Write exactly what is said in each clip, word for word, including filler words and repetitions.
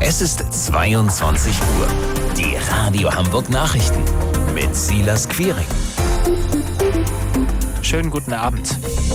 Es ist zweiundzwanzig Uhr. Die Radio Hamburg Nachrichten mit Silas Quiring. Schönen guten Abend.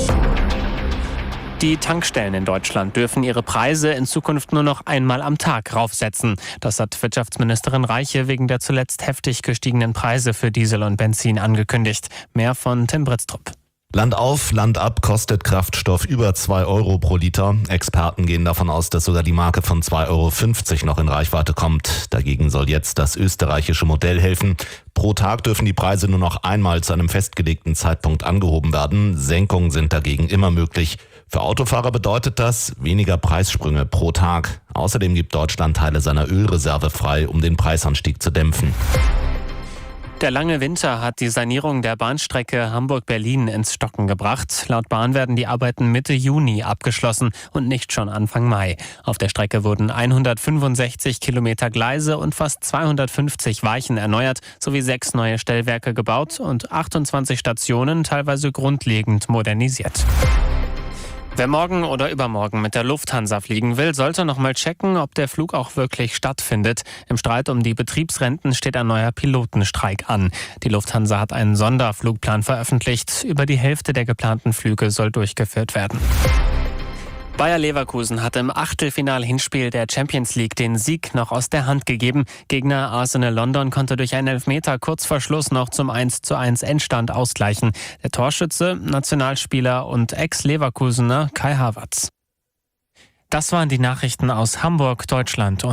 Die Tankstellen in Deutschland dürfen ihre Preise in Zukunft nur noch einmal am Tag raufsetzen. Das hat Wirtschaftsministerin Reiche wegen der zuletzt heftig gestiegenen Preise für Diesel und Benzin angekündigt. Mehr von Tim Britztrup. Land auf, Land ab kostet Kraftstoff über zwei Euro pro Liter. Experten gehen davon aus, dass sogar die Marke von zwei Euro fünfzig noch in Reichweite kommt. Dagegen soll jetzt das österreichische Modell helfen. Pro Tag dürfen die Preise nur noch einmal zu einem festgelegten Zeitpunkt angehoben werden. Senkungen sind dagegen immer möglich. Für Autofahrer bedeutet das weniger Preissprünge pro Tag. Außerdem gibt Deutschland Teile seiner Ölreserve frei, um den Preisanstieg zu dämpfen. Der lange Winter hat die Sanierung der Bahnstrecke Hamburg-Berlin ins Stocken gebracht. Laut Bahn werden die Arbeiten Mitte Juni abgeschlossen und nicht schon Anfang Mai. Auf der Strecke wurden hundertfünfundsechzig Kilometer Gleise und fast zweihundertfünfzig Weichen erneuert, sowie sechs neue Stellwerke gebaut und achtundzwanzig Stationen teilweise grundlegend modernisiert. Wer morgen oder übermorgen mit der Lufthansa fliegen will, sollte noch mal checken, ob der Flug auch wirklich stattfindet. Im Streit um die Betriebsrenten steht ein neuer Pilotenstreik an. Die Lufthansa hat einen Sonderflugplan veröffentlicht. Über die Hälfte der geplanten Flüge soll durchgeführt werden. Bayer Leverkusen hat im Achtelfinal-Hinspiel der Champions League den Sieg noch aus der Hand gegeben. Gegner Arsenal London konnte durch einen Elfmeter kurz vor Schluss noch zum eins zu eins Endstand ausgleichen. Der Torschütze, Nationalspieler und Ex-Leverkusener Kai Havertz. Das waren die Nachrichten aus Hamburg, Deutschland.